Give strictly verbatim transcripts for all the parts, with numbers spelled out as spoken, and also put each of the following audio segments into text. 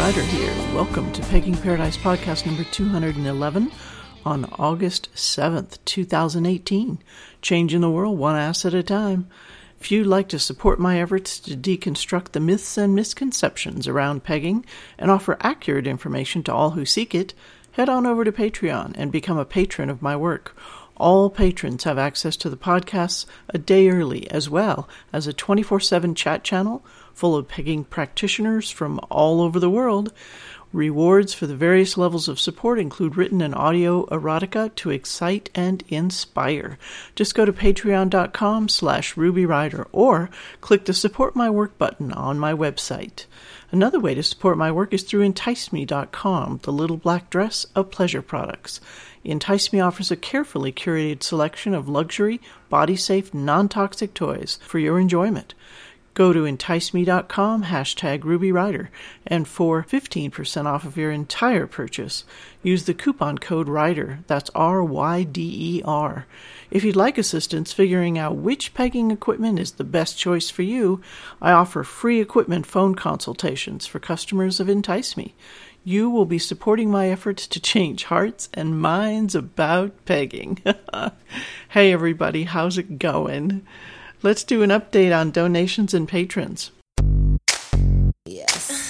Ryder here. Welcome to Pegging Paradise podcast number two hundred eleven on August seventh, two thousand eighteen. Changing the world one ass at a time. If you'd like to support my efforts to deconstruct the myths and misconceptions around pegging and offer accurate information to all who seek it, head on over to Patreon and become a patron of my work. All patrons have access to the podcasts a day early, as well as a twenty-four seven chat channel full of pegging practitioners from all over the world. Rewards for the various levels of support include written and audio erotica to excite and inspire. Just go to patreon.com slash rubyryder or click the Support My Work button on my website. Another way to support my work is through entice me dot com, the little black dress of pleasure products. Entice Me offers a carefully curated selection of luxury, body-safe, non-toxic toys for your enjoyment. Go to entice me dot com, hashtag RubyRyder, and for fifteen percent off of your entire purchase, use the coupon code RYDER, that's R Y D E R. If you'd like assistance figuring out which pegging equipment is the best choice for you, I offer free equipment phone consultations for customers of Entice Me. You will be supporting my efforts to change hearts and minds about pegging. Hey everybody, how's it going? Let's do an update on donations and patrons. Yes.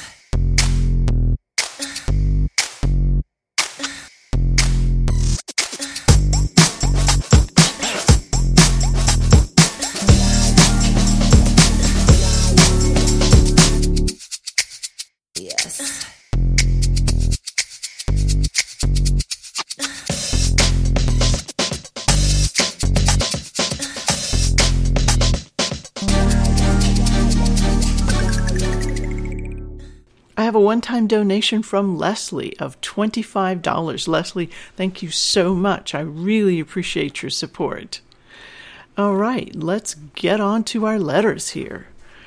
Yes. I have a one-time donation from Leslie of twenty-five dollars. Leslie, thank you so much. I really appreciate your support. All right, let's get on to our letters here.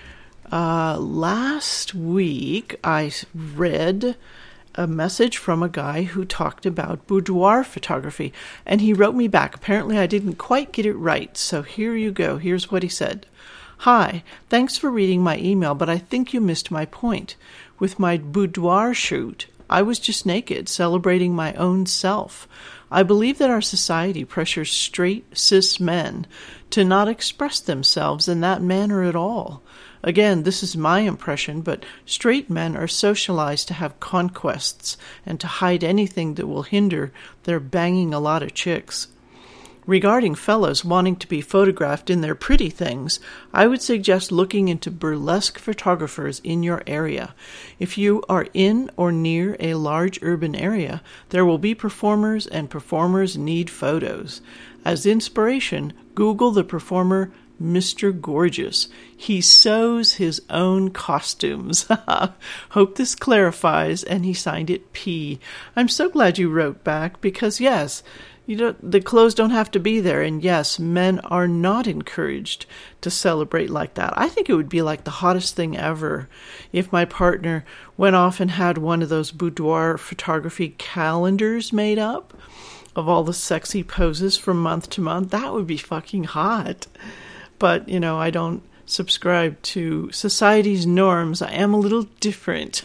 Uh, last week, I read a message from a guy who talked about boudoir photography, and he wrote me back. Apparently, I didn't quite get it right, so here you go. Here's what he said. Hi, thanks for reading my email, but I think you missed my point. With my boudoir shoot, I was just naked, celebrating my own self. I believe that our society pressures straight, cis men to not express themselves in that manner at all. Again, this is my impression, but straight men are socialized to have conquests and to hide anything that will hinder their banging a lot of chicks. Regarding fellows wanting to be photographed in their pretty things, I would suggest looking into burlesque photographers in your area. If you are in or near a large urban area, there will be performers, and performers need photos. As inspiration, Google the performer Mister Gorgeous. He sews his own costumes. Hope this clarifies, and he signed it P. I'm so glad you wrote back, because yes, You don't, the clothes don't have to be there, and yes, men are not encouraged to celebrate like that. I think it would be like the hottest thing ever if my partner went off and had one of those boudoir photography calendars made up of all the sexy poses from month to month. That would be fucking hot. But, you know, I don't subscribe to society's norms. I am a little different.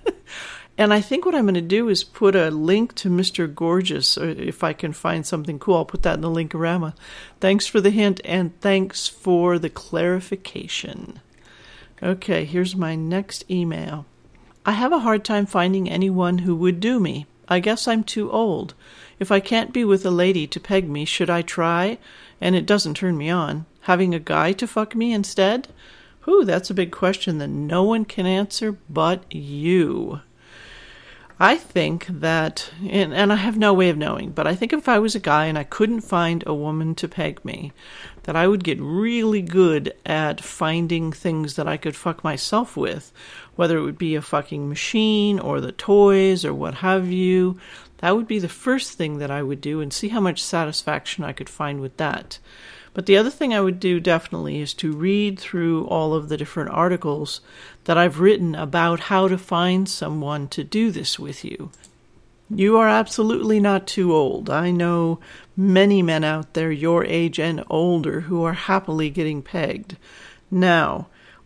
And I think what I'm going to do is put a link to Mister Gorgeous, or if I can find something cool, I'll put that in the Linkorama. Thanks for the hint, and thanks for the clarification. Okay, here's my next email. I have a hard time finding anyone who would do me. I guess I'm too old. If I can't be with a lady to peg me, should I try, and it doesn't turn me on, having a guy to fuck me instead? Whew, that's a big question that no one can answer but you. I think that, and, and I have no way of knowing, but I think if I was a guy and I couldn't find a woman to peg me, that I would get really good at finding things that I could fuck myself with, whether it would be a fucking machine or the toys or what have you. That would be the first thing that I would do, and see how much satisfaction I could find with that. But the other thing I would do definitely is to read through all of the different articles that I've written about how to find someone to do this with you. You are absolutely not too old. I know many men out there your age and older who are happily getting pegged. Now,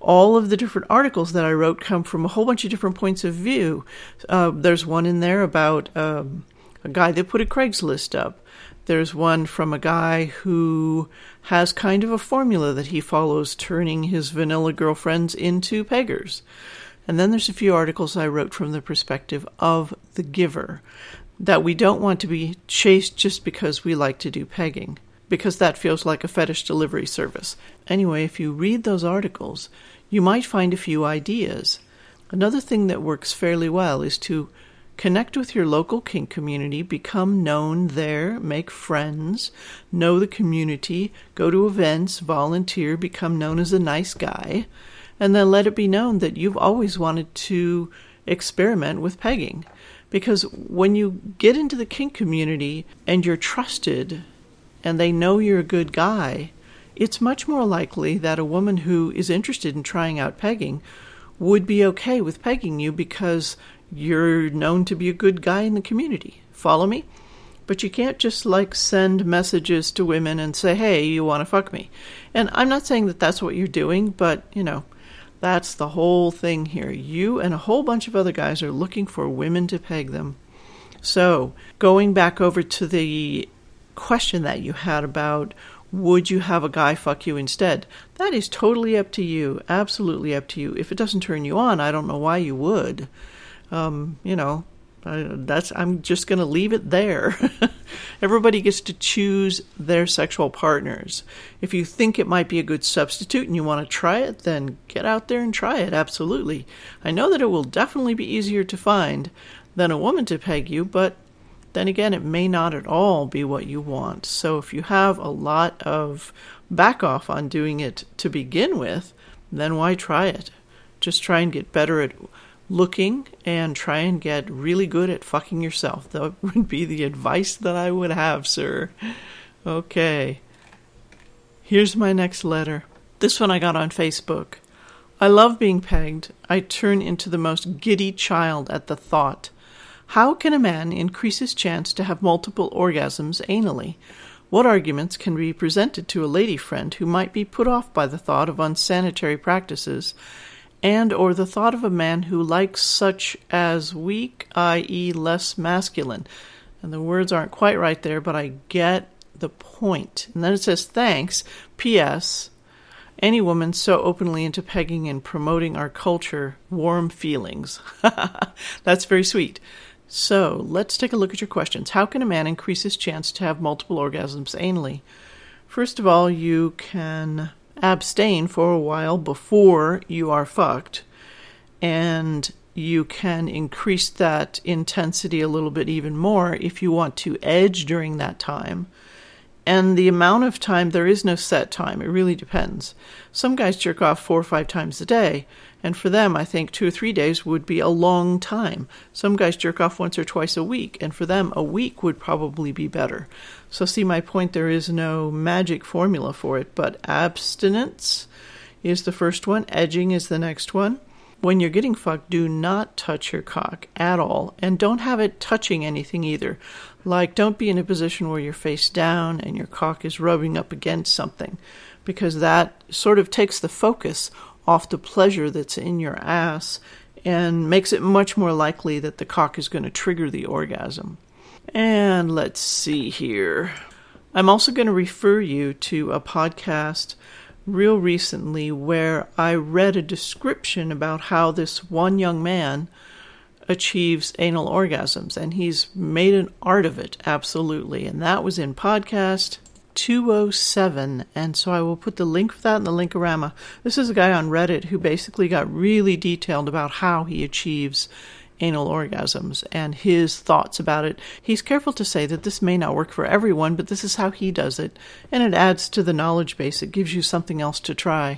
all of the different articles that I wrote come from a whole bunch of different points of view. Uh, there's one in there about um, a guy that put a Craigslist up. There's one from a guy who has kind of a formula that he follows, turning his vanilla girlfriends into peggers. And then there's a few articles I wrote from the perspective of the giver, that we don't want to be chased just because we like to do pegging, because that feels like a fetish delivery service. Anyway, if you read those articles, you might find a few ideas. Another thing that works fairly well is to connect with your local kink community, become known there, make friends, know the community, go to events, volunteer, become known as a nice guy, and then let it be known that you've always wanted to experiment with pegging. Because when you get into the kink community and you're trusted and they know you're a good guy, it's much more likely that a woman who is interested in trying out pegging would be okay with pegging you because you're known to be a good guy in the community. Follow me? But you can't just like send messages to women and say, hey, you want to fuck me? And I'm not saying that that's what you're doing, but, you know, that's the whole thing here. You and a whole bunch of other guys are looking for women to peg them. So going back over to the question that you had about would you have a guy fuck you instead? That is totally up to you. Absolutely up to you. If it doesn't turn you on, I don't know why you would. Um, you know, I, that's I'm just going to leave it there. Everybody gets to choose their sexual partners. If you think it might be a good substitute and you want to try it, then get out there and try it. Absolutely. I know that it will definitely be easier to find than a woman to peg you, but then again, it may not at all be what you want. So if you have a lot of back off on doing it to begin with, then why try it? Just try and get better at looking and try and get really good at fucking yourself. That would be the advice that I would have, sir. Okay. Here's my next letter. This one I got on Facebook. I love being pegged. I turn into the most giddy child at the thought. How can a man increase his chance to have multiple orgasms anally? What arguments can be presented to a lady friend who might be put off by the thought of unsanitary practices and or the thought of a man who likes such as weak, that is less masculine? And the words aren't quite right there, but I get the point. And then it says, thanks, P S Any woman so openly into pegging and promoting our culture, warm feelings. That's very sweet. So let's take a look at your questions. How can a man increase his chance to have multiple orgasms anally? First of all, you can abstain for a while before you are fucked, and you can increase that intensity a little bit even more if you want to edge during that time. And the amount of time, there is no set time. It really depends. Some guys jerk off four or five times a day, and for them, I think two or three days would be a long time. Some guys jerk off once or twice a week, and for them, a week would probably be better. So see my point, there is no magic formula for it, but abstinence is the first one. Edging is the next one. When you're getting fucked, do not touch your cock at all, and don't have it touching anything either. Like, don't be in a position where you're face down and your cock is rubbing up against something, because that sort of takes the focus off the pleasure that's in your ass and makes it much more likely that the cock is going to trigger the orgasm. And let's see here. I'm also going to refer you to a podcast real recently where I read a description about how this one young man achieves anal orgasms, and he's made an art of it, absolutely. And that was in podcast two oh seven, and so I will put the link for that in the Linkorama. This is a guy on Reddit who basically got really detailed about how he achieves anal orgasms and his thoughts about it. He's careful to say that this may not work for everyone, but this is how he does it, and it adds to the knowledge base. It gives you something else to try.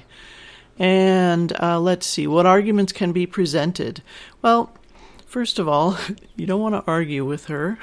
And uh, let's see, what arguments can be presented? Well, first of all, you don't want to argue with her.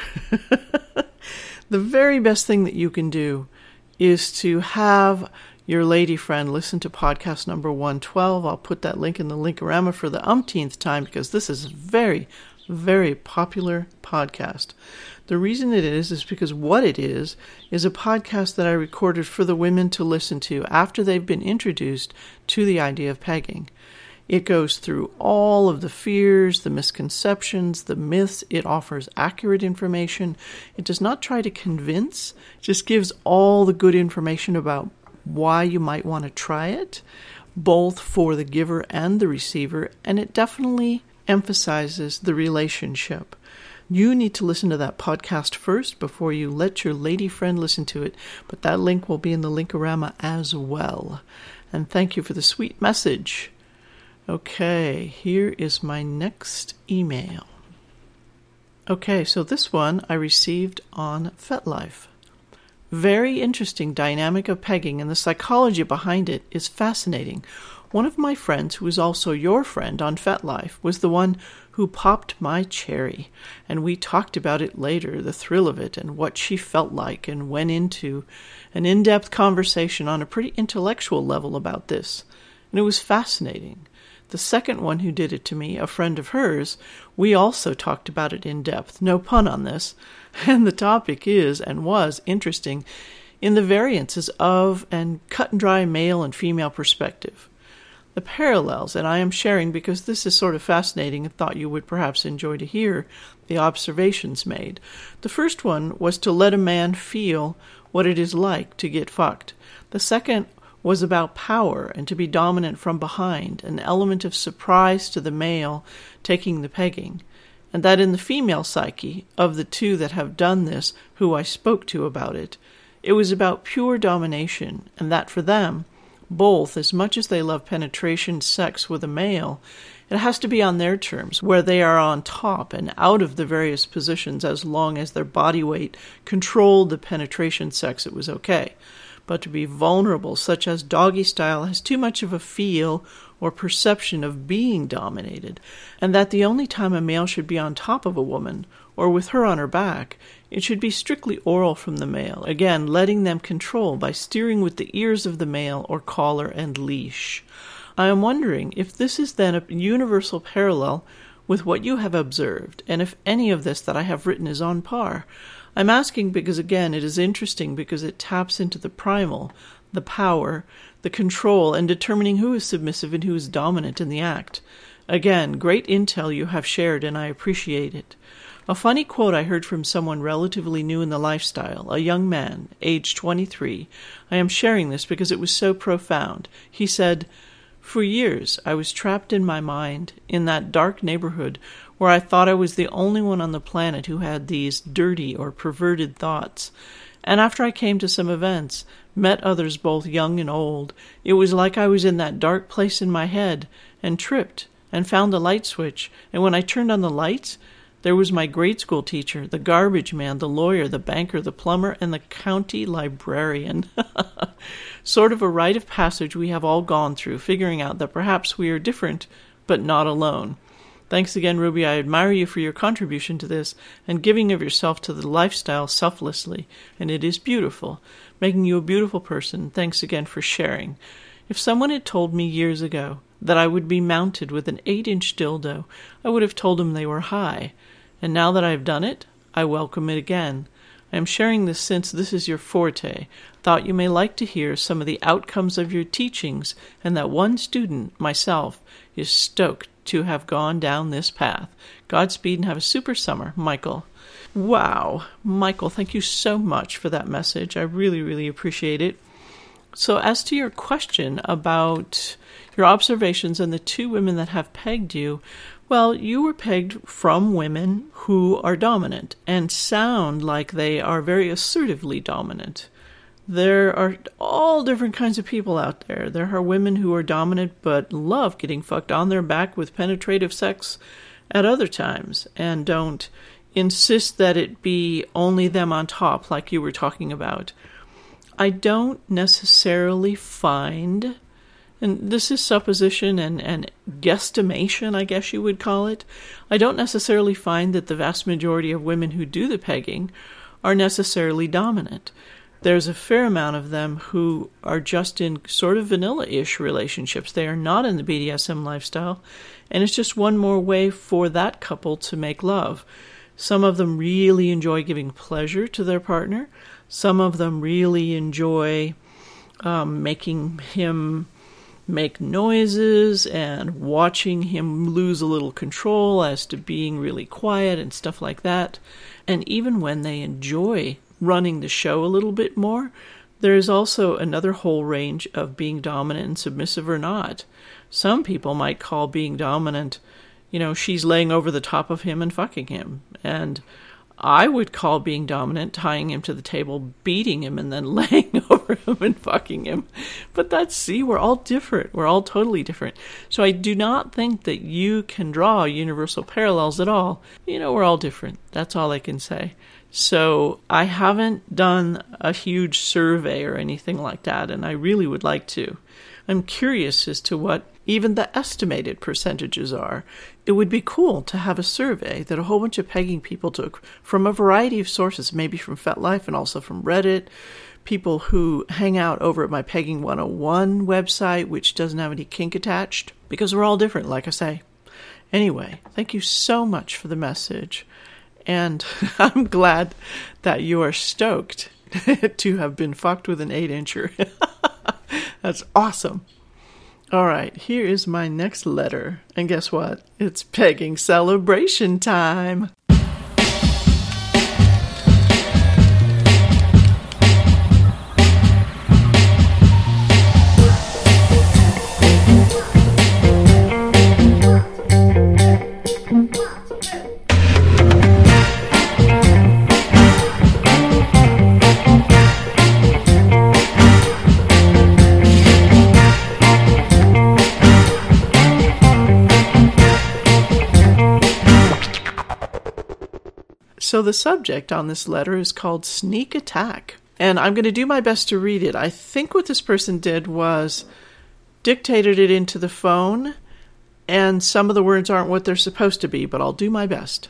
The very best thing that you can do is to have your lady friend listen to podcast number one twelve. I'll put that link in the Linkorama for the umpteenth time because this is very, very popular podcast. The reason it is is because what it is is a podcast that I recorded for the women to listen to after they've been introduced to the idea of pegging. It goes through all of the fears, the misconceptions, the myths. It offers accurate information. It does not try to convince. It just gives all the good information about why you might want to try it, both for the giver and the receiver, and it definitely emphasizes the relationship. You need to listen to that podcast first before you let your lady friend listen to it, but that link will be in the Linkorama as well. And thank you for the sweet message. Okay, here is my next email. Okay, so this one I received on FetLife. Very interesting dynamic of pegging, and the psychology behind it is fascinating. One of my friends, who is also your friend on FetLife, was the one who popped my cherry, and we talked about it later, the thrill of it, and what she felt like, and went into an in-depth conversation on a pretty intellectual level about this, and it was fascinating. The second one who did it to me, a friend of hers, we also talked about it in depth, no pun on this, and the topic is, and was, interesting in the variances of and cut and dry male and female perspective. The parallels, and I am sharing because this is sort of fascinating and thought you would perhaps enjoy to hear the observations made. The first one was to let a man feel what it is like to get fucked. The second was about power and to be dominant from behind, an element of surprise to the male taking the pegging, and that in the female psyche, of the two that have done this, who I spoke to about it, it was about pure domination, and that for them, both, as much as they love penetration sex with a male, it has to be on their terms, where they are on top and out of the various positions as long as their body weight controlled the penetration sex, it was okay. But to be vulnerable, such as doggy style, has too much of a feel or perception of being dominated, and that the only time a male should be on top of a woman, or with her on her back, it should be strictly oral from the male, again letting them control by steering with the ears of the male or collar and leash. I am wondering if this is then a universal parallel with what you have observed, and if any of this that I have written is on par. I'm asking because, again, it is interesting because it taps into the primal, the power, the control, and determining who is submissive and who is dominant in the act. Again, great intel you have shared, and I appreciate it. A funny quote I heard from someone relatively new in the lifestyle, a young man, age twenty-three. I am sharing this because it was so profound. He said, "For years I was trapped in my mind, in that dark neighborhood where I thought I was the only one on the planet who had these dirty or perverted thoughts. And after I came to some events, met others both young and old, it was like I was in that dark place in my head, and tripped, and found the light switch, and when I turned on the lights, there was my grade school teacher, the garbage man, the lawyer, the banker, the plumber, and the county librarian." Sort of a rite of passage we have all gone through, figuring out that perhaps we are different, but not alone. Thanks again, Ruby. I admire you for your contribution to this and giving of yourself to the lifestyle selflessly, and it is beautiful, making you a beautiful person. Thanks again for sharing. If someone had told me years ago that I would be mounted with an eight-inch dildo, I would have told them they were high. And now that I have done it, I welcome it again. I am sharing this since this is your forte. Thought you may like to hear some of the outcomes of your teachings, and that one student, myself, is stoked to have gone down this path. Godspeed and have a super summer, Michael. Wow. Michael, thank you so much for that message. I really, really appreciate it. So as to your question about your observations and the two women that have pegged you, well, you were pegged from women who are dominant and sound like they are very assertively dominant. There are all different kinds of people out there. There are women who are dominant but love getting fucked on their back with penetrative sex at other times and don't insist that it be only them on top like you were talking about. I don't necessarily find, and this is supposition and, and guesstimation, I guess you would call it, I don't necessarily find that the vast majority of women who do the pegging are necessarily dominant. there's a fair amount of them who are just in sort of vanilla-ish relationships. They are not in the B D S M lifestyle, and it's just one more way for that couple to make love. Some of them really enjoy giving pleasure to their partner. Some of them really enjoy um, making him make noises and watching him lose a little control as to being really quiet and stuff like that. And even when they enjoy running the show a little bit more, there is also another whole range of being dominant and submissive or not. Some people might call being dominant, you know, she's laying over the top of him and fucking him. And I would call being dominant tying him to the table, beating him, and then laying over him and fucking him. But that's, see, we're all different. We're all totally different. So I do not think that you can draw universal parallels at all. You know, we're all different. That's all I can say. So I haven't done a huge survey or anything like that, and I really would like to. I'm curious as to what even the estimated percentages are. It would be cool to have a survey that a whole bunch of pegging people took from a variety of sources, maybe from FetLife and also from Reddit, people who hang out over at my Pegging one oh one website, which doesn't have any kink attached, because we're all different, like I say. Anyway, thank you so much for the message, and I'm glad that you are stoked to have been fucked with an eight-incher. That's awesome. All right, here is my next letter. And guess what? It's pegging celebration time. So the subject on this letter is called Sneak Attack, and I'm going to do my best to read it. I think what this person did was dictated it into the phone, and some of the words aren't what they're supposed to be, but I'll do my best.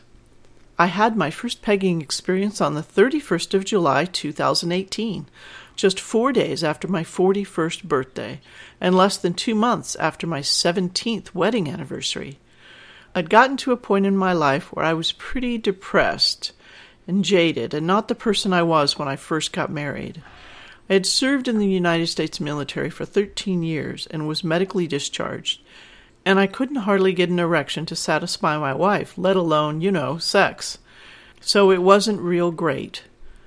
I had my first pegging experience on the thirty-first of July, two thousand eighteen, just four days after my forty-first birthday, and less than two months after my seventeenth wedding anniversary. I'd gotten to a point in my life where I was pretty depressed and jaded, and not the person I was when I first got married. I had served in the United States military for thirteen years and was medically discharged, and I couldn't hardly get an erection to satisfy my wife, let alone, you know, sex. So it wasn't real great.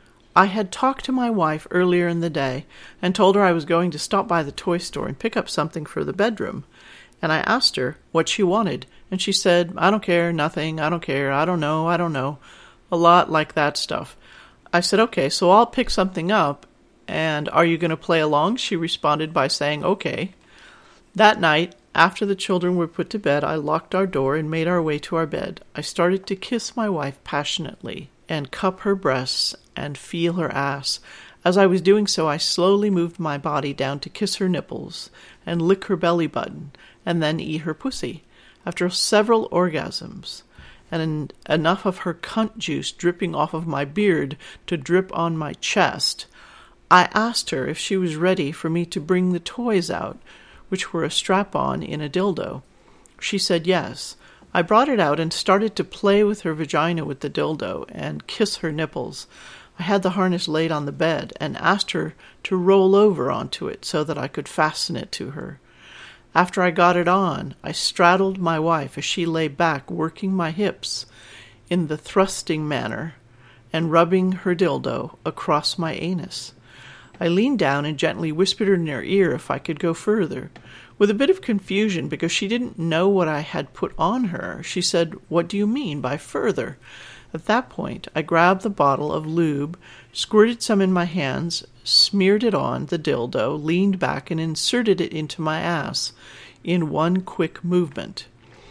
I had talked to my wife earlier in the day and told her I was going to stop by the toy store and pick up something for the bedroom. And I asked her what she wanted, and she said, I don't care, nothing, I don't care, I don't know, I don't know. A lot like that stuff. I said, okay, so I'll pick something up, and are you going to play along? She responded by saying, okay. That night, after the children were put to bed, I locked our door and made our way to our bed. I started to kiss my wife passionately, and cup her breasts, and feel her ass. As I was doing so, I slowly moved my body down to kiss her nipples, and lick her belly button, and then eat her pussy. After several orgasms, and enough of her cunt juice dripping off of my beard to drip on my chest, I asked her if she was ready for me to bring the toys out, which were a strap-on in a dildo. She said yes. I brought it out and started to play with her vagina with the dildo and kiss her nipples. I had the harness laid on the bed and asked her to roll over onto it so that I could fasten it to her. After I got it on, I straddled my wife as she lay back working my hips in the thrusting manner and rubbing her dildo across my anus. I leaned down and gently whispered in her ear if I could go further. With a bit of confusion because she didn't know what I had put on her, she said, "What do you mean by further?" At that point, I grabbed the bottle of lube, squirted some in my hands, smeared it on the dildo, leaned back, and inserted it into my ass in one quick movement.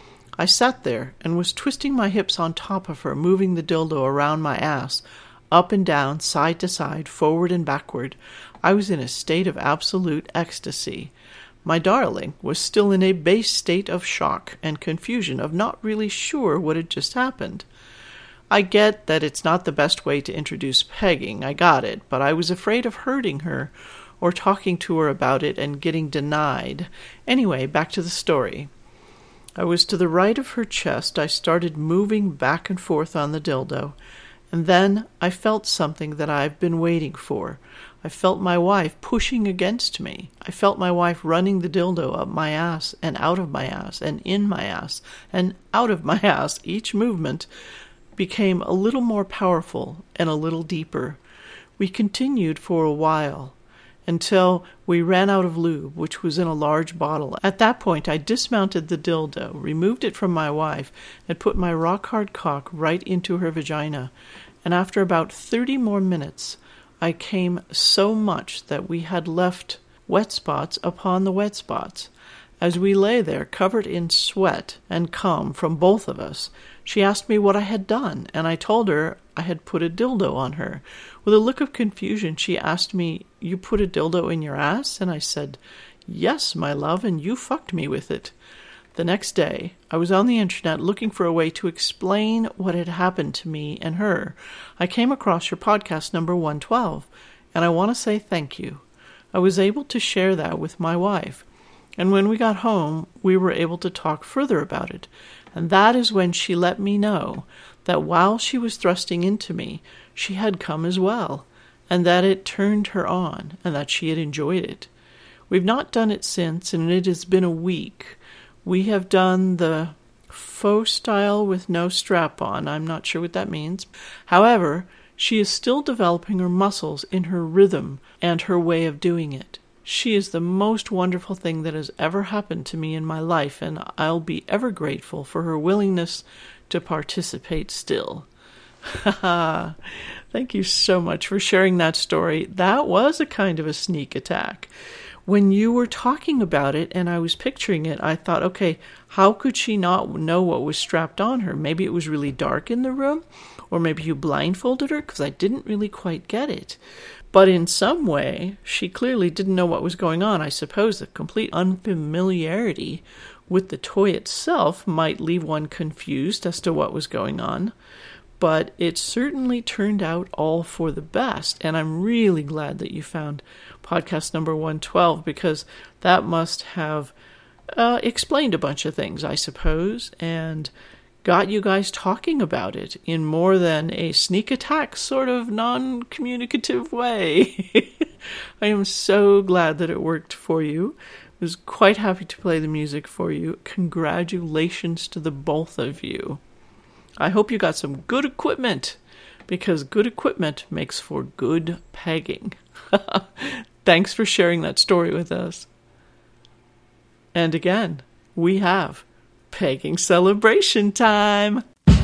I sat there and was twisting my hips on top of her, moving the dildo around my ass, up and down, side to side, forward and backward. I was in a state of absolute ecstasy. My darling was still in a base state of shock and confusion of not really sure what had just happened. I get that it's not the best way to introduce pegging, I got it, but I was afraid of hurting her or talking to her about it and getting denied. Anyway, back to the story. I was to the right of her chest. I started moving back and forth on the dildo, and then I felt something that I've been waiting for. I felt my wife pushing against me. I felt my wife running the dildo up my ass and out of my ass and in my ass and out of my ass. Each movement became a little more powerful and a little deeper. We continued for a while until we ran out of lube, which was in a large bottle. At that point, I dismounted the dildo, removed it from my wife, and put my rock-hard cock right into her vagina. And after about thirty more minutes, I came so much that we had left wet spots upon the wet spots. As we lay there, covered in sweat and cum from both of us, she asked me what I had done, and I told her I had put a dildo on her. With a look of confusion, she asked me, "You put a dildo in your ass?" And I said, "Yes, my love, and you fucked me with it." The next day, I was on the internet looking for a way to explain what had happened to me and her. I came across your podcast number one twelve, and I want to say thank you. I was able to share that with my wife, and when we got home, we were able to talk further about it. And that is when she let me know that while she was thrusting into me, she had come as well, and that it turned her on, and that she had enjoyed it. We've not done it since, and it has been a week. We have done the faux style with no strap-on. I'm not sure what that means. However, she is still developing her muscles in her rhythm and her way of doing it. She is the most wonderful thing that has ever happened to me in my life, and I'll be ever grateful for her willingness to participate still. Thank you so much for sharing that story. That was a kind of a sneak attack. When you were talking about it and I was picturing it, I thought, okay, how could she not know what was strapped on her? Maybe it was really dark in the room, or maybe you blindfolded her, because I didn't really quite get it. But in some way, she clearly didn't know what was going on. I suppose the complete unfamiliarity with the toy itself might leave one confused as to what was going on. But it certainly turned out all for the best. And I'm really glad that you found podcast number one twelve, because that must have uh, explained a bunch of things, I suppose, and got you guys talking about it in more than a sneak attack sort of non-communicative way. I am so glad that it worked for you. I was quite happy to play the music for you. Congratulations to the both of you. I hope you got some good equipment, because good equipment makes for good pegging. Thanks for sharing that story with us. And again, we have pegging celebration time.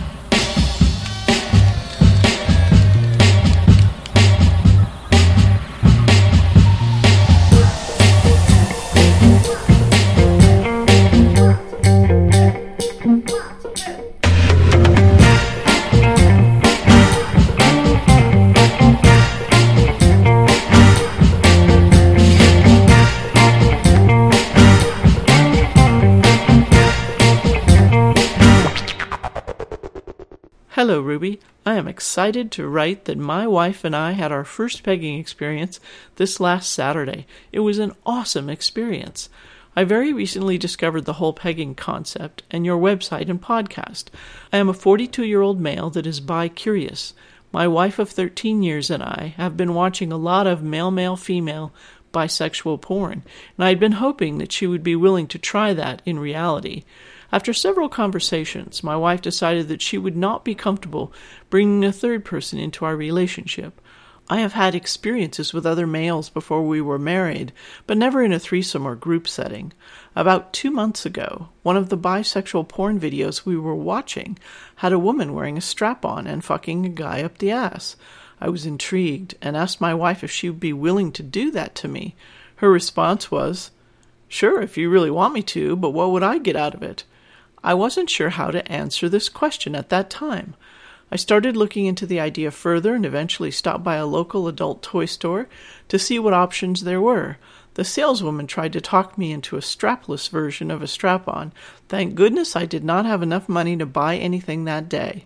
Hello, Ruby. I am excited to write that my wife and I had our first pegging experience this last Saturday. It was an awesome experience. I very recently discovered the whole pegging concept and your website and podcast. I am a forty-two-year-old male that is bi-curious. My wife of thirteen years and I have been watching a lot of male-male-female bisexual porn, and I had been hoping that she would be willing to try that in reality. After several conversations, my wife decided that she would not be comfortable bringing a third person into our relationship. I have had experiences with other males before we were married, but never in a threesome or group setting. About two months ago, one of the bisexual porn videos we were watching had a woman wearing a strap-on and fucking a guy up the ass. I was intrigued and asked my wife if she would be willing to do that to me. Her response was, "Sure, if you really want me to, but what would I get out of it?" I wasn't sure how to answer this question at that time. I started looking into the idea further and eventually stopped by a local adult toy store to see what options there were. The saleswoman tried to talk me into a strapless version of a strap-on. Thank goodness I did not have enough money to buy anything that day.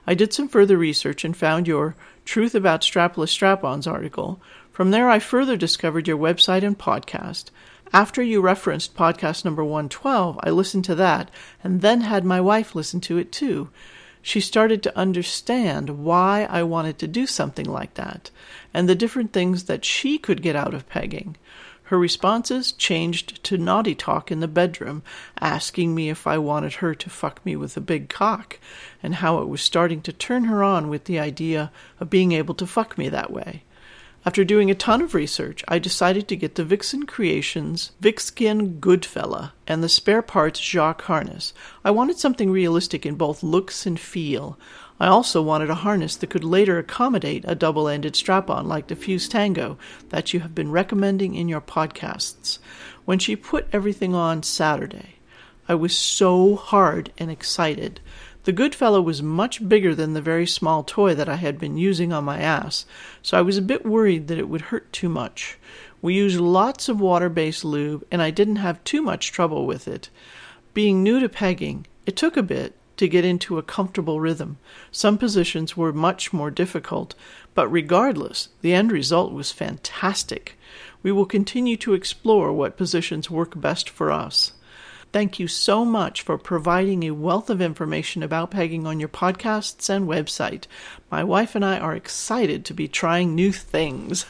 I did some further research and found your Truth About Strapless Strap-Ons article. From there, I further discovered your website and podcast. After you referenced podcast number one twelve, I listened to that and then had my wife listen to it too. She started to understand why I wanted to do something like that and the different things that she could get out of pegging. Her responses changed to naughty talk in the bedroom, asking me if I wanted her to fuck me with a big cock, and how it was starting to turn her on with the idea of being able to fuck me that way. After doing a ton of research, I decided to get the Vixen Creations Vixskin Goodfella and the spare parts Jacques harness. I wanted something realistic in both looks and feel. I also wanted a harness that could later accommodate a double-ended strap-on like the Fuse Tango that you have been recommending in your podcasts. When she put everything on Saturday, I was so hard and excited. The Goodfella was much bigger than the very small toy that I had been using on my ass, so I was a bit worried that it would hurt too much. We used lots of water-based lube, and I didn't have too much trouble with it. Being new to pegging, it took a bit to get into a comfortable rhythm. Some positions were much more difficult, but regardless, the end result was fantastic. We will continue to explore what positions work best for us. Thank you so much for providing a wealth of information about pegging on your podcasts and website. My wife and I are excited to be trying new things.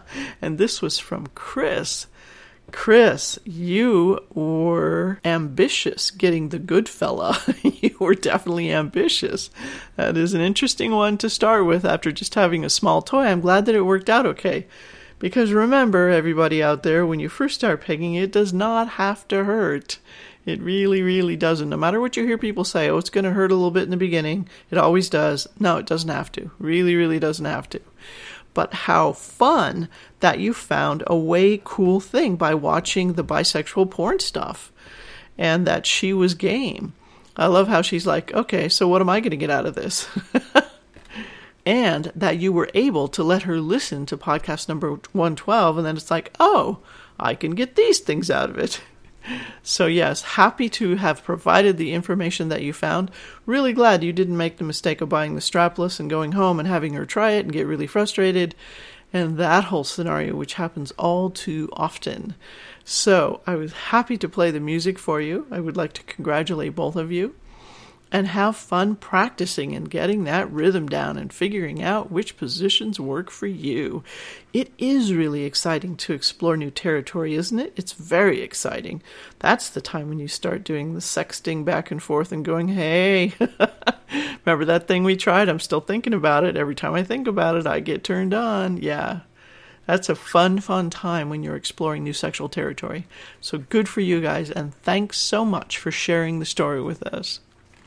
And this was from Chris. Chris, you were ambitious getting the Goodfella. You were definitely ambitious. That is an interesting one to start with after just having a small toy. I'm glad that it worked out okay. Because remember, everybody out there, when you first start pegging, it does not have to hurt. It really, really doesn't. No matter what you hear people say, oh, it's going to hurt a little bit in the beginning. It always does. No, it doesn't have to. Really, really doesn't have to. But how fun that you found a way cool thing by watching the bisexual porn stuff and that she was game. I love how she's like, okay, so what am I going to get out of this? And that you were able to let her listen to podcast number one twelve, and then it's like, oh, I can get these things out of it. So yes, happy to have provided the information that you found. Really glad you didn't make the mistake of buying the strapless and going home and having her try it and get really frustrated. And that whole scenario, which happens all too often. So I was happy to play the music for you. I would like to congratulate both of you. And have fun practicing and getting that rhythm down and figuring out which positions work for you. It is really exciting to explore new territory, isn't it? It's very exciting. That's the time when you start doing the sexting back and forth and going, hey, remember that thing we tried? I'm still thinking about it. Every time I think about it, I get turned on. Yeah. That's a fun, fun time when you're exploring new sexual territory. So good for you guys, and thanks so much for sharing the story with us.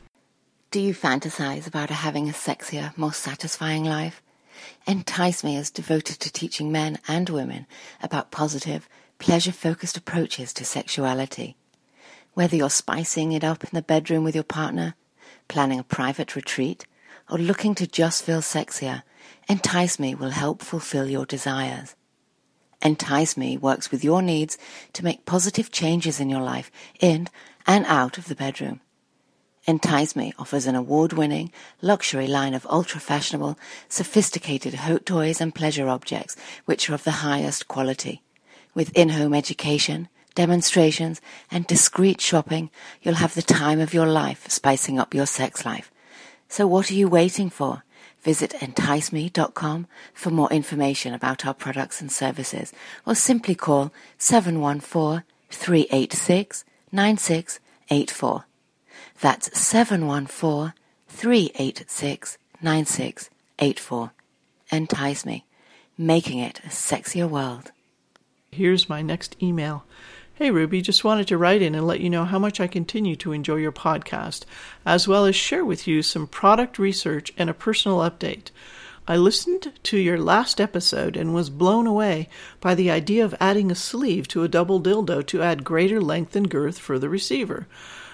Do you fantasize about having a sexier, more satisfying life? Entice Me is devoted to teaching men and women about positive, pleasure-focused approaches to sexuality. Whether you're spicing it up in the bedroom with your partner, planning a private retreat, or looking to just feel sexier, Entice Me will help fulfill your desires. Entice Me works with your needs to make positive changes in your life in and out of the bedroom. Entice Me offers an award-winning, luxury line of ultra-fashionable, sophisticated hot toys and pleasure objects which are of the highest quality. With in-home education, demonstrations, and discreet shopping, you'll have the time of your life spicing up your sex life. So what are you waiting for? Visit entice me dot com for more information about our products and services, or simply call seven one four, three eight six, nine six eight four. That's seven one four, three eight six, nine six eight four. Entice Me, making it a sexier world. Here's my next email. Hey Ruby, just wanted to write in and let you know how much I continue to enjoy your podcast, as well as share with you some product research and a personal update. I listened to your last episode and was blown away by the idea of adding a sleeve to a double dildo to add greater length and girth for the receiver.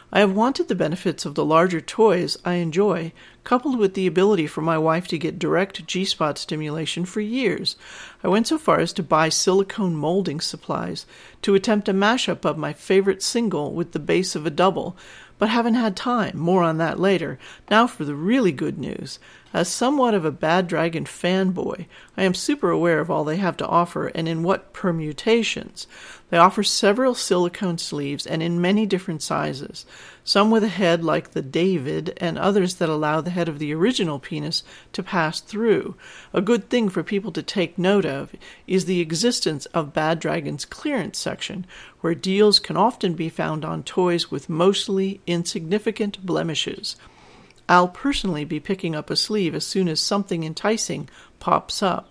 I have wanted the benefits of the larger toys I enjoy, coupled with the ability for my wife to get direct G-spot stimulation for years. I went so far as to buy silicone molding supplies to attempt a mashup of my favorite single with the base of a double, but haven't had time. More on that later. Now for the really good news. As somewhat of a Bad Dragon fanboy, I am super aware of all they have to offer and in what permutations. They offer several silicone sleeves and in many different sizes, some with a head like the David and others that allow the head of the original penis to pass through. A good thing for people to take note of is the existence of Bad Dragon's clearance section, where deals can often be found on toys with mostly insignificant blemishes. I'll personally be picking up a sleeve as soon as something enticing pops up.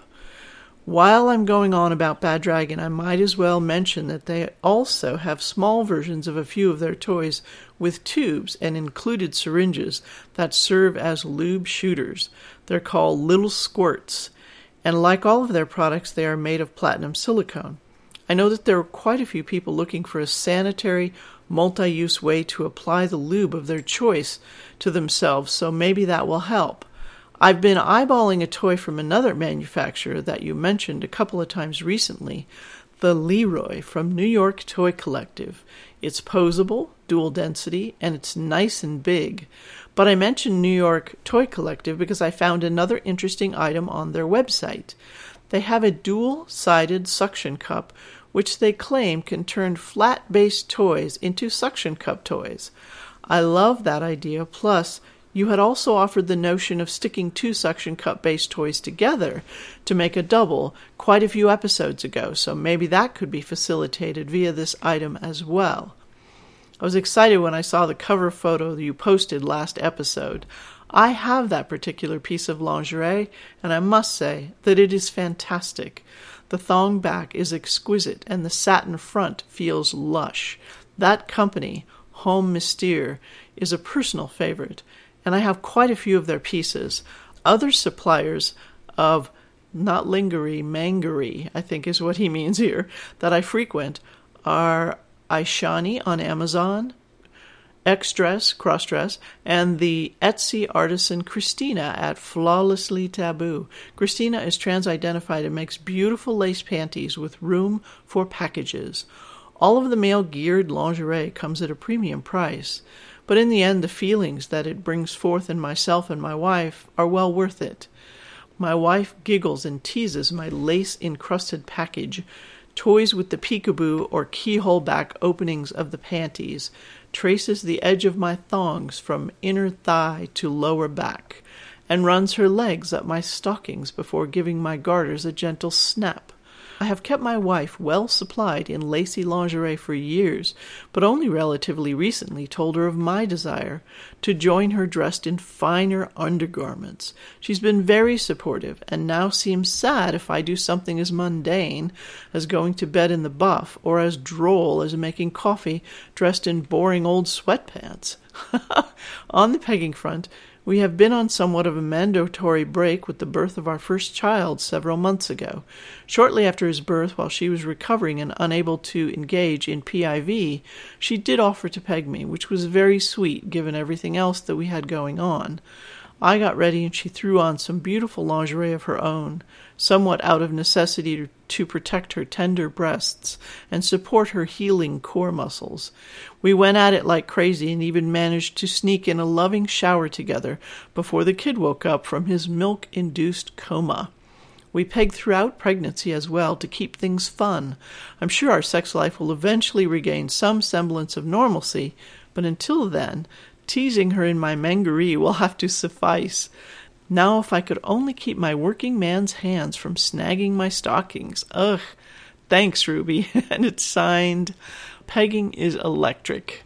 While I'm going on about Bad Dragon, I might as well mention that they also have small versions of a few of their toys with tubes and included syringes that serve as lube shooters. They're called Little Squirts, and like all of their products, they are made of platinum silicone. I know that there are quite a few people looking for a sanitary, multi-use way to apply the lube of their choice to themselves, so maybe that will help. I've been eyeballing a toy from another manufacturer that you mentioned a couple of times recently, the Leroy from New York Toy Collective. It's posable, dual density, and it's nice and big. But I mentioned New York Toy Collective because I found another interesting item on their website. They have a dual-sided suction cup which they claim can turn flat-based toys into suction cup toys. I love that idea, plus you had also offered the notion of sticking two suction cup-based toys together to make a double quite a few episodes ago, so maybe that could be facilitated via this item as well. I was excited when I saw the cover photo that you posted last episode. I have that particular piece of lingerie, and I must say that it is fantastic. The thong back is exquisite, and the satin front feels lush. That company, Homme Mystère, is a personal favorite, and I have quite a few of their pieces. Other suppliers of not lingerie, mangerie, I think is what he means here, that I frequent are Aishani on Amazon, X-Dress, Crossdress, and the Etsy artisan Christina at Flawlessly Taboo. Christina is trans-identified and makes beautiful lace panties with room for packages. All of the male-geared lingerie comes at a premium price, but in the end the feelings that it brings forth in myself and my wife are well worth it. My wife giggles and teases my lace-encrusted package, toys with the peekaboo or keyhole back openings of the panties, traces the edge of my thongs from inner thigh to lower back, and runs her legs up my stockings before giving my garters a gentle snap. I have kept my wife well supplied in lacy lingerie for years, but only relatively recently told her of my desire to join her dressed in finer undergarments. She's been very supportive, and now seems sad if I do something as mundane as going to bed in the buff, or as droll as making coffee dressed in boring old sweatpants. On the pegging front, we have been on somewhat of a mandatory break with the birth of our first child several months ago. Shortly after his birth, while she was recovering and unable to engage in P I V, she did offer to peg me, which was very sweet given everything else that we had going on. I got ready and she threw on some beautiful lingerie of her own, somewhat out of necessity to protect her tender breasts and support her healing core muscles. We went at it like crazy and even managed to sneak in a loving shower together before the kid woke up from his milk-induced coma. We pegged throughout pregnancy as well to keep things fun. I'm sure our sex life will eventually regain some semblance of normalcy, but until then, teasing her in my mangerie will have to suffice. Now if I could only keep my working man's hands from snagging my stockings. Ugh. Thanks, Ruby. And it's signed, Pegging is Electric.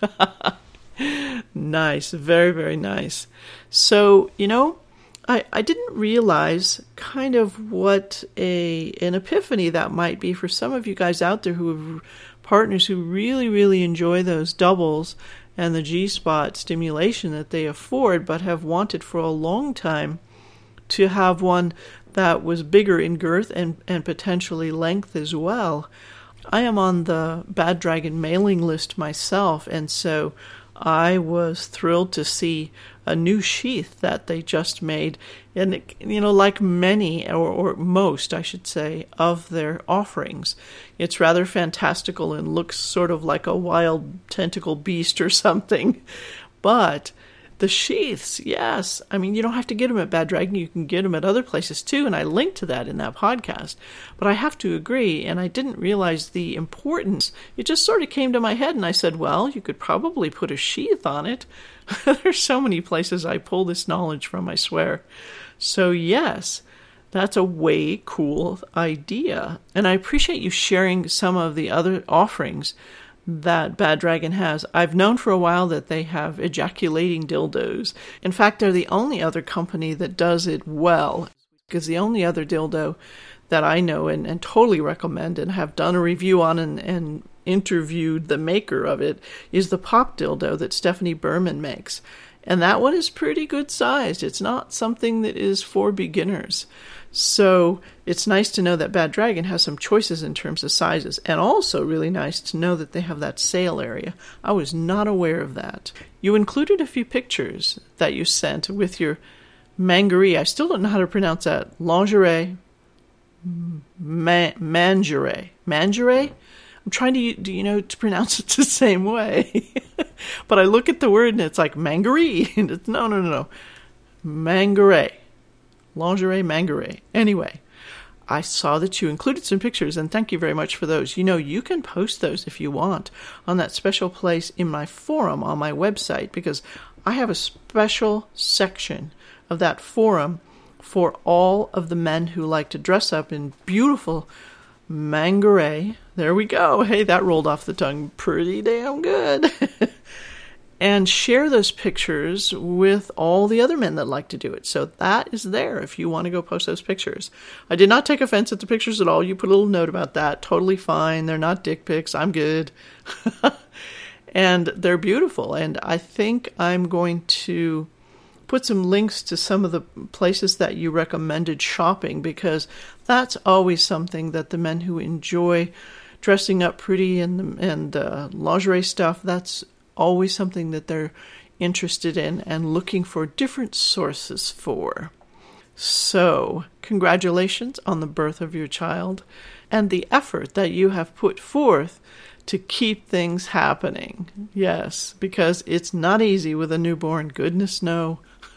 Nice. Very, very nice. So, you know, I, I didn't realize kind of what a an epiphany that might be for some of you guys out there who have partners who really, really enjoy those doubles and the G-spot stimulation that they afford, but have wanted for a long time to have one that was bigger in girth and, and potentially length as well. I am on the Bad Dragon mailing list myself, and so I was thrilled to see a new sheath that they just made. And, it, you know, like many, or, or most, I should say, of their offerings, it's rather fantastical and looks sort of like a wild tentacle beast or something. But the sheaths, yes. I mean, you don't have to get them at Bad Dragon. You can get them at other places too, and I linked to that in that podcast. But I have to agree, and I didn't realize the importance. It just sort of came to my head, and I said, well, you could probably put a sheath on it. There's so many places I pull this knowledge from, I swear. So yes, that's a way cool idea. And I appreciate you sharing some of the other offerings that Bad Dragon has. I've known for a while that they have ejaculating dildos. In fact, they're the only other company that does it well, because the only other dildo that I know and, and totally recommend and have done a review on and, and interviewed the maker of it is the pop dildo that Stephanie Berman makes. And that one is pretty good sized. It's not something that is for beginners. So it's nice to know that Bad Dragon has some choices in terms of sizes, and also really nice to know that they have that sale area. I was not aware of that. You included a few pictures that you sent with your mangerie. I still don't know how to pronounce that. Lingerie. Ma- mangerie. Mangerie? I'm trying to, do you know, to pronounce it the same way. But I look at the word and it's like mangerie. And it's, no, no, no, no. Mangerie. Lingerie, mangerie. Anyway, I saw that you included some pictures, and thank you very much for those. You know, you can post those if you want on that special place in my forum on my website, because I have a special section of that forum for all of the men who like to dress up in beautiful mangerie. There we go. Hey, that rolled off the tongue pretty damn good. And share those pictures with all the other men that like to do it. So that is there if you want to go post those pictures. I did not take offense at the pictures at all. You put a little note about that. Totally fine. They're not dick pics. I'm good. And they're beautiful. And I think I'm going to put some links to some of the places that you recommended shopping, because that's always something that the men who enjoy dressing up pretty and, and uh, lingerie stuff, that's always something that they're interested in and looking for different sources for. So, congratulations on the birth of your child and the effort that you have put forth to keep things happening. Yes, because it's not easy with a newborn. Goodness, no.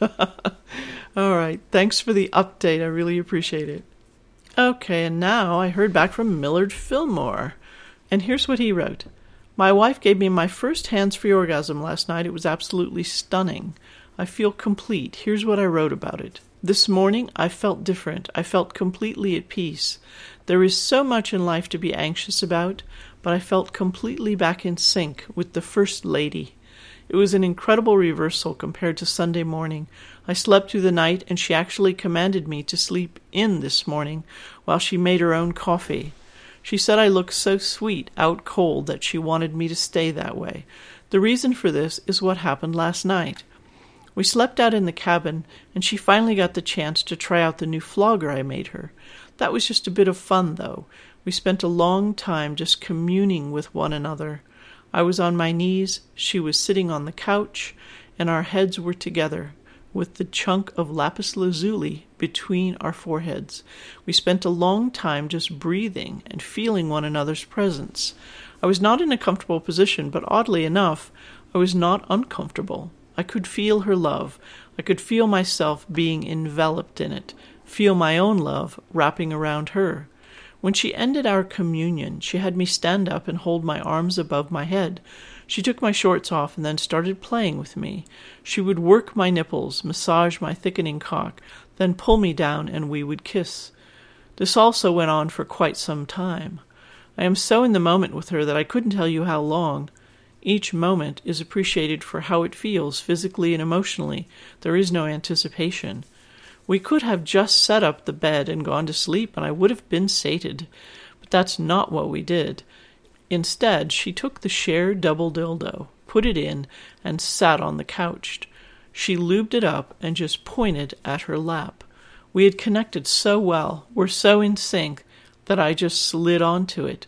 All right, thanks for the update. I really appreciate it. Okay, and now I heard back from Millard Fillmore, and here's what he wrote. My wife gave me my first hands-free orgasm last night. It was absolutely stunning. I feel complete. Here's what I wrote about it. This morning, I felt different. I felt completely at peace. There is so much in life to be anxious about, but I felt completely back in sync with the First Lady. It was an incredible reversal compared to Sunday morning. I slept through the night, and she actually commanded me to sleep in this morning while she made her own coffee. She said I looked so sweet, out cold, that she wanted me to stay that way. The reason for this is what happened last night. We slept out in the cabin, and she finally got the chance to try out the new flogger I made her. That was just a bit of fun, though. We spent a long time just communing with one another. I was on my knees, she was sitting on the couch, and our heads were together, with the chunk of lapis lazuli between our foreheads. We spent a long time just breathing and feeling one another's presence. I was not in a comfortable position, but oddly enough, I was not uncomfortable. I could feel her love. I could feel myself being enveloped in it, feel my own love wrapping around her. When she ended our communion, she had me stand up and hold my arms above my head. She took my shorts off and then started playing with me. She would work my nipples, massage my thickening cock, then pull me down and we would kiss. This also went on for quite some time. I am so in the moment with her that I couldn't tell you how long. Each moment is appreciated for how it feels physically and emotionally. There is no anticipation. We could have just set up the bed and gone to sleep, and I would have been sated. But that's not what we did. Instead, she took the shared double dildo, put it in, and sat on the couch. She lubed it up and just pointed at her lap. We had connected so well, were so in sync, that I just slid onto it.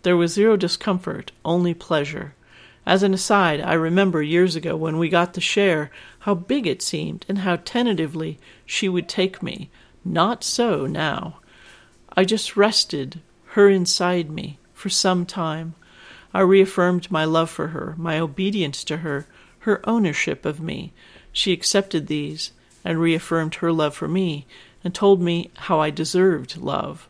There was zero discomfort, only pleasure. As an aside, I remember years ago when we got to share how big it seemed and how tentatively she would take me. Not so now. I just rested, her inside me, for some time. I reaffirmed my love for her, my obedience to her, her ownership of me. She accepted these and reaffirmed her love for me and told me how I deserved love.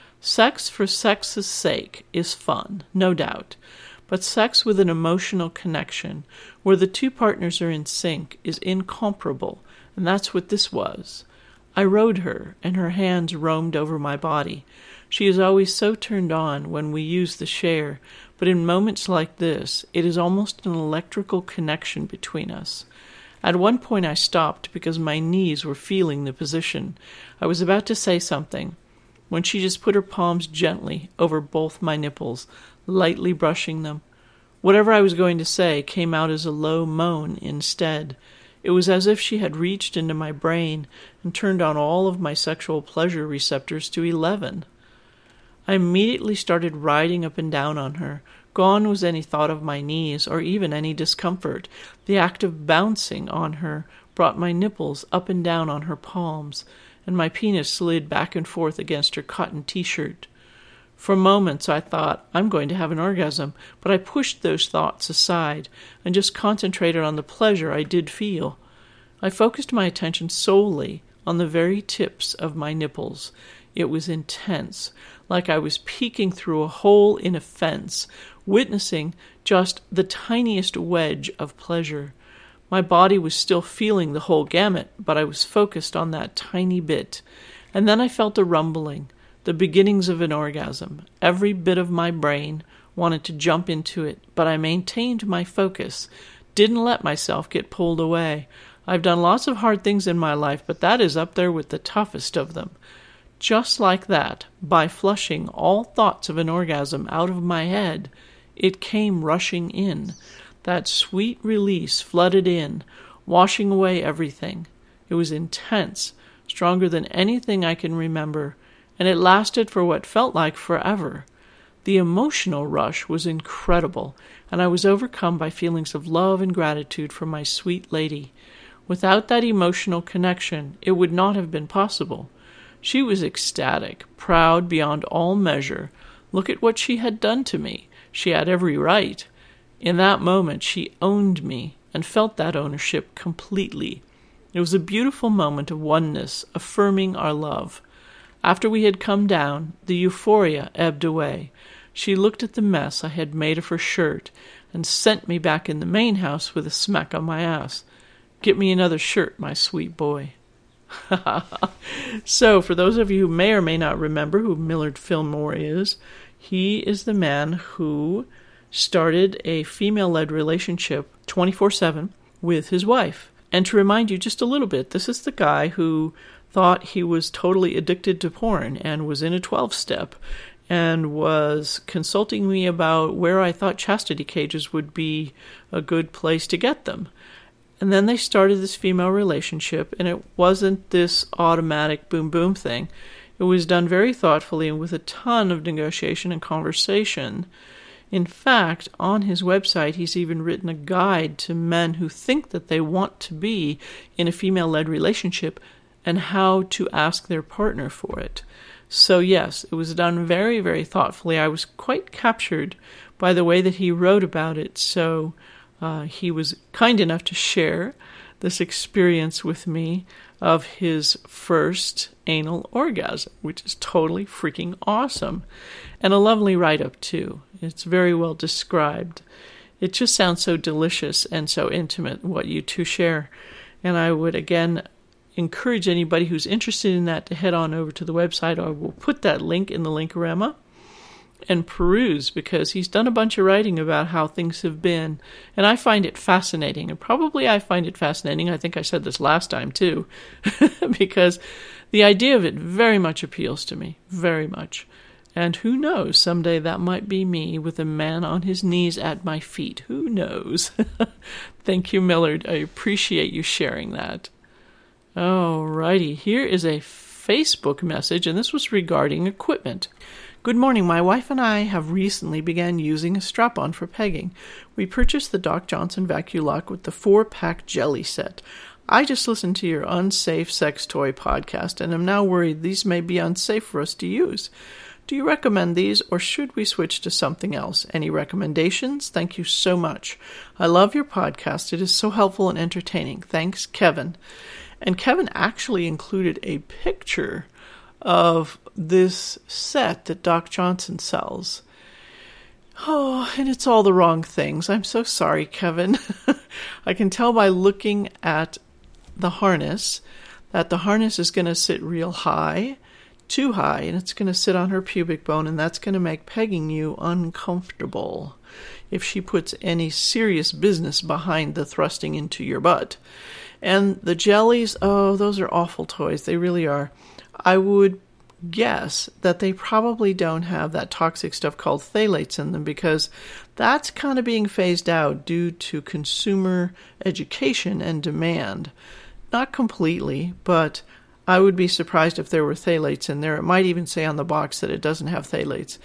Sex for sex's sake is fun, no doubt, but sex with an emotional connection, where the two partners are in sync, is incomparable, and that's what this was. I rode her, and her hands roamed over my body. She is always so turned on when we use the share, but in moments like this, it is almost an electrical connection between us. At one point I stopped because my knees were feeling the position. I was about to say something, when she just put her palms gently over both my nipples, lightly brushing them. Whatever I was going to say came out as a low moan instead. It was as if she had reached into my brain and turned on all of my sexual pleasure receptors to eleven. I immediately started riding up and down on her. Gone was any thought of my knees or even any discomfort. The act of bouncing on her brought my nipples up and down on her palms, and my penis slid back and forth against her cotton t-shirt. For moments I thought, I'm going to have an orgasm, but I pushed those thoughts aside and just concentrated on the pleasure I did feel. I focused my attention solely on the very tips of my nipples. It was intense, like I was peeking through a hole in a fence, witnessing just the tiniest wedge of pleasure. My body was still feeling the whole gamut, but I was focused on that tiny bit. And then I felt a rumbling, the beginnings of an orgasm. Every bit of my brain wanted to jump into it, but I maintained my focus, didn't let myself get pulled away. I've done lots of hard things in my life, but that is up there with the toughest of them. Just like that, by flushing all thoughts of an orgasm out of my head, it came rushing in. That sweet release flooded in, washing away everything. It was intense, stronger than anything I can remember, and it lasted for what felt like forever. The emotional rush was incredible, and I was overcome by feelings of love and gratitude for my sweet lady. Without that emotional connection, it would not have been possible. She was ecstatic, proud beyond all measure. Look at what she had done to me. She had every right. In that moment, she owned me and felt that ownership completely. It was a beautiful moment of oneness, affirming our love. After we had come down, the euphoria ebbed away. She looked at the mess I had made of her shirt and sent me back in the main house with a smack on my ass. Get me another shirt, my sweet boy. So, for those of you who may or may not remember who Millard Fillmore is, he is the man who started a female-led relationship twenty-four seven with his wife. And to remind you just a little bit, this is the guy who thought he was totally addicted to porn and was in a twelve-step and was consulting me about where I thought chastity cages would be a good place to get them. And then they started this female relationship, and it wasn't this automatic boom-boom thing. It was done very thoughtfully and with a ton of negotiation and conversation. In fact, on his website, he's even written a guide to men who think that they want to be in a female-led relationship and how to ask their partner for it. So yes, it was done very, very thoughtfully. I was quite captured by the way that he wrote about it, so uh, he was kind enough to share this experience with me of his first anal orgasm, which is totally freaking awesome. And a lovely write-up, too. It's very well described. It just sounds so delicious and so intimate, what you two share. And I would, again, encourage anybody who's interested in that to head on over to the website. I will put that link in the Linkorama and peruse, because he's done a bunch of writing about how things have been. And I find it fascinating. And probably I find it fascinating. I think I said this last time, too. Because the idea of it very much appeals to me. Very much. And who knows, someday that might be me with a man on his knees at my feet. Who knows? Thank you, Millard. I appreciate you sharing that. Alrighty, here is a Facebook message, and this was regarding equipment. Good morning. My wife and I have recently began using a strap-on for pegging. We purchased the Doc Johnson Vaculock with the four-pack jelly set. I just listened to your unsafe sex toy podcast and am now worried these may be unsafe for us to use. Do you recommend these, or should we switch to something else? Any recommendations? Thank you so much. I love your podcast. It is so helpful and entertaining. Thanks, Kevin. And Kevin actually included a picture of this set that Doc Johnson sells. Oh, and it's all the wrong things. I'm so sorry, Kevin. I can tell by looking at the harness that the harness is going to sit real high, too high, and it's going to sit on her pubic bone, and that's going to make pegging you uncomfortable if she puts any serious business behind the thrusting into your butt. And the jellies, oh, those are awful toys. They really are. I would guess that they probably don't have that toxic stuff called phthalates in them, because that's kind of being phased out due to consumer education and demand. Not completely, but I would be surprised if there were phthalates in there. It might even say on the box that it doesn't have phthalates.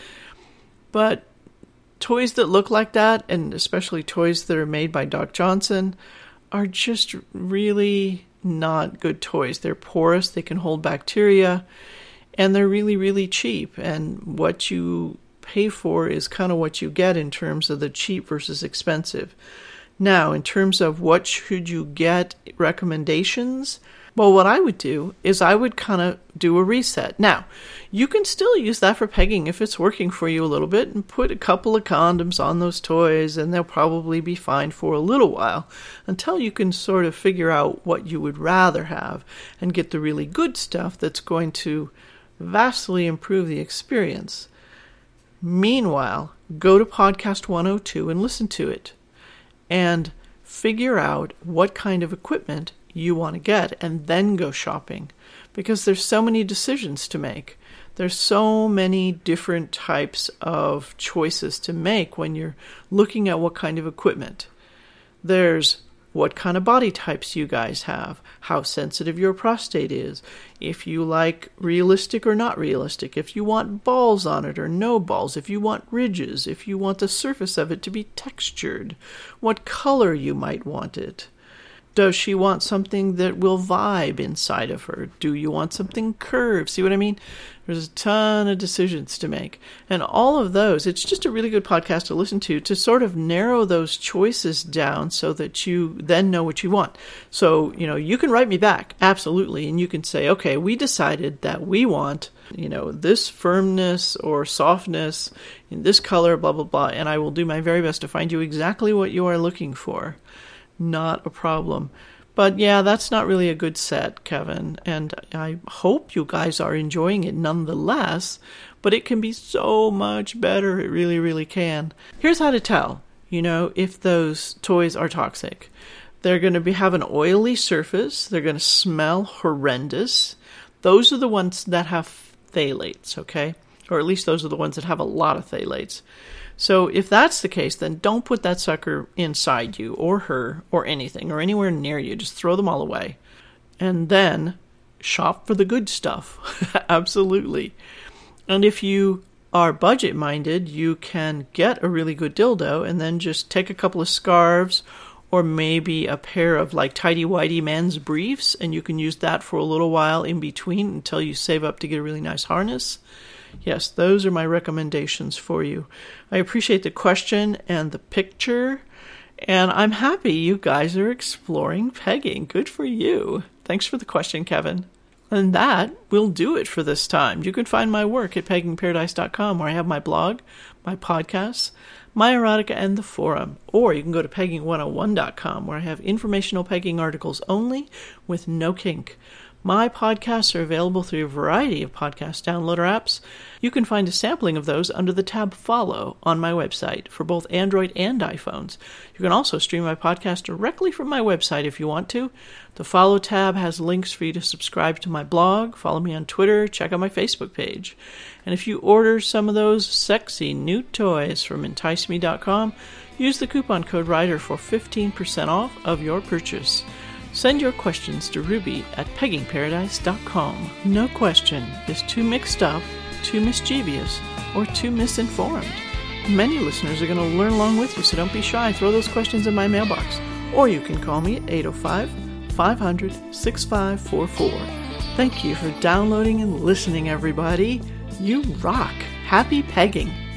But toys that look like that, and especially toys that are made by Doc Johnson, are just really not good toys. They're porous, they can hold bacteria, and they're really, really cheap. And what you pay for is kind of what you get in terms of the cheap versus expensive. Now, in terms of what should you get recommendations, well, what I would do is I would kind of do a reset. Now, you can still use that for pegging if it's working for you a little bit, and put a couple of condoms on those toys, and they'll probably be fine for a little while until you can sort of figure out what you would rather have and get the really good stuff that's going to vastly improve the experience. Meanwhile, go to Podcast one oh two and listen to it and figure out what kind of equipment you want to get, and then go shopping, because there's so many decisions to make. There's so many different types of choices to make when you're looking at what kind of equipment. There's what kind of body types you guys have, how sensitive your prostate is, if you like realistic or not realistic, if you want balls on it or no balls, if you want ridges, if you want the surface of it to be textured, what color you might want it. Does she want something that will vibe inside of her? Do you want something curved? See what I mean? There's a ton of decisions to make. And all of those, it's just a really good podcast to listen to, to sort of narrow those choices down so that you then know what you want. So, you know, you can write me back, absolutely, and you can say, okay, we decided that we want, you know, this firmness or softness in this color, blah, blah, blah, and I will do my very best to find you exactly what you are looking for. Not a problem. But yeah, that's not really a good set, Kevin. And I hope you guys are enjoying it nonetheless, but it can be so much better. It really, really can. Here's how to tell, you know, if those toys are toxic. They're going to be have an oily surface. They're going to smell horrendous. Those are the ones that have phthalates, okay? Or at least those are the ones that have a lot of phthalates. So if that's the case, then don't put that sucker inside you or her or anything or anywhere near you. Just throw them all away. And then shop for the good stuff. Absolutely. And if you are budget-minded, you can get a really good dildo and then just take a couple of scarves or maybe a pair of like tighty-whitey men's briefs, and you can use that for a little while in between until you save up to get a really nice harness. Yes, those are my recommendations for you. I appreciate the question and the picture, and I'm happy you guys are exploring pegging. Good for you. Thanks for the question, Kevin. And that will do it for this time. You can find my work at pegging paradise dot com, where I have my blog, my podcasts, my erotica, and the forum. Or you can go to pegging one oh one dot com, where I have informational pegging articles only with no kink. My podcasts are available through a variety of podcast downloader apps. You can find a sampling of those under the tab Follow on my website for both Android and iPhones. You can also stream my podcast directly from my website if you want to. The Follow tab has links for you to subscribe to my blog, follow me on Twitter, check out my Facebook page. And if you order some of those sexy new toys from entice me dot com, use the coupon code RIDER for fifteen percent off of your purchase. Send your questions to Ruby at pegging paradise dot com. No question is too mixed up, too mischievous, or too misinformed? Many listeners are going to learn along with you, so don't be shy. Throw those questions in my mailbox. Or you can call me at eight oh five, five hundred, sixty-five forty-four. Thank you for downloading and listening, everybody. You rock. Happy pegging.